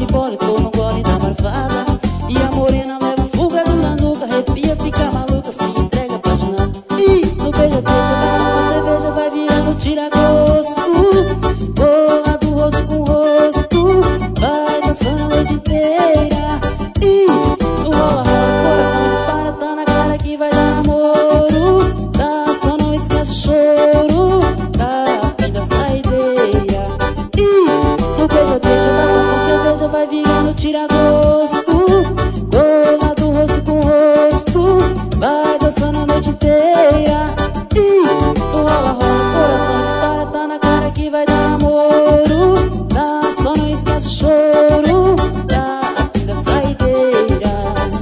gole, tô no gole da marvada. E a morena leva um fugado na nuca, arrepia, fica maluca, se entrega apaixonada. E no beija, beija, vai tomar cerveja, vai virando tira-gosto. Bola do rosto com rosto, vai dançando a noite inteira. E no rola, rola, coração dispara, tá na cara que vai dar namoro. Tá, só não esquece o choro, tá a fim da saideira. E no beija, beija, vai tomar cerveja, vai virando tira-gosto. Bola do rosto com rosto, vai dançando a noite inteira. E no rola, rola, coração dispara, tá na cara que vai dar namoro. Tá, só não esquece o choro, tá a fim da saideira.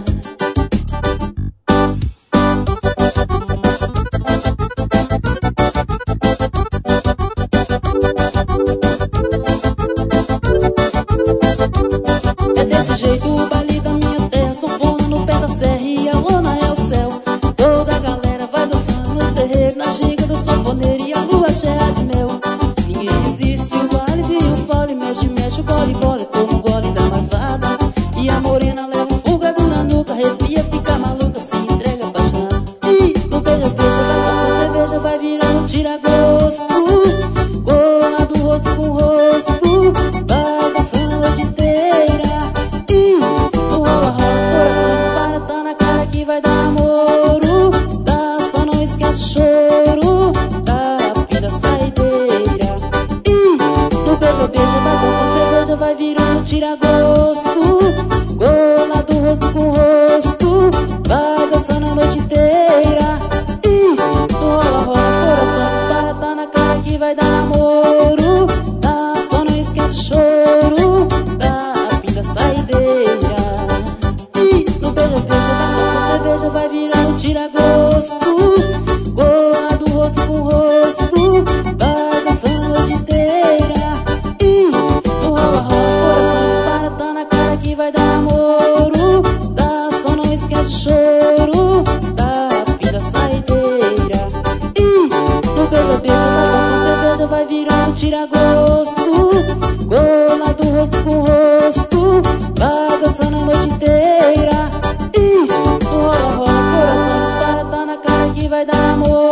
É desse jeito o baile da minha terra, sanfona no pé da serra e a lona é o céu. Toda a galera vai dançando no terreiro, na ginga do sanfoneiro e a lua cheia de mel. Ninguém resiste, o baile de um fole, mexe, mexe o gole, bola, tô no gole da marvada. E a morena leva um fugado na nuca, arrepia, fica maluca, se entrega apaixonada. E no beija, beija, vai tomar cerveja, vai virando tira-gosto. Bola do rosto com rosto, vai dançando a noite inteira. E no rola, rola, coração dispara, tá na cara que vai dar namoro. Tá, só não esquece o choro, tá a fim da saideira. E no beija, beija, vai tomar cerveja, vai virando tira-gosto. Bola do rosto com rosto, vai dançando a noite inteira. E no rola, rola, coração dispara, tá na cara que vai dar namoro. Tá, só não esquece o choro, tá a fim da saideira. E no beija, beija, vai tomar cerveja, vai virando tira-gosto. Bola do rosto com rosto, vai dançando a noite inteira. E no rola, rola, coração dispara, tá na cara que vai dar namoro. Tá, só não esquece o choro, tá a fim da saideira. E no beija, beija, vai tomar cerveja, vai virando tira-gosto. Bola do rosto com rosto, vai dançando a noite inteira. E no rola, rola, coração dispara, tá na cara que vai dar namoro.